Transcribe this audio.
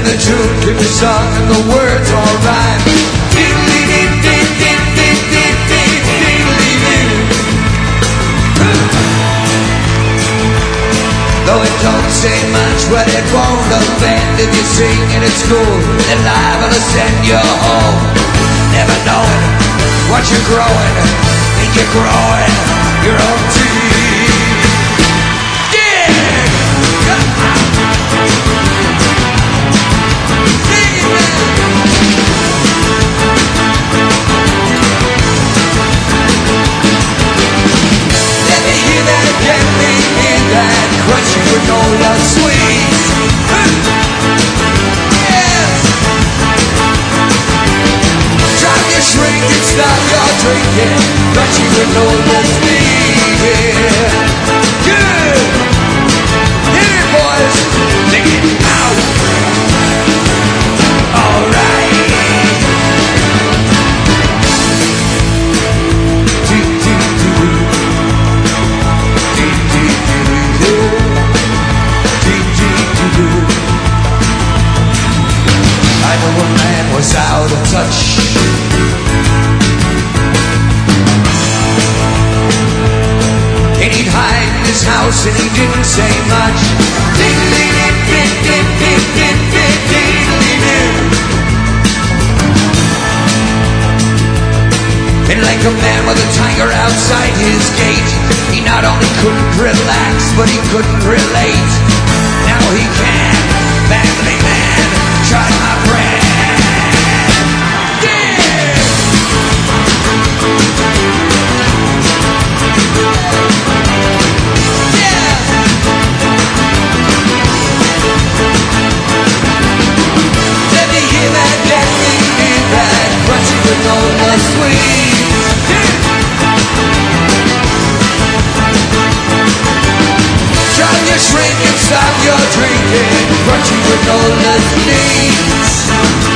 the tune can be sung and the words all rhyme. Though it don't say much, but it won't offend if you sing it at school. They're liable to send you home. Never knowing what you're growing, think you're growing your own teeth. That crunchy granola sweets. Yes. Drop your shrink and stop your drinking. Crunchy granola sweets. Yeah. Good. Hit it, boys. Take it out. All right. I know a man was out of touch. And he'd hide in his house and he didn't say much. And like a man with a tiger outside his gate, he not only couldn't relax, but he couldn't relate. Now he can, family man, try my friend. Yeah! Yeah! Let me hear that, let me hear that, crunchy granola sweet. Drop your shrink and stop your drinking. Crunchy granola sweets.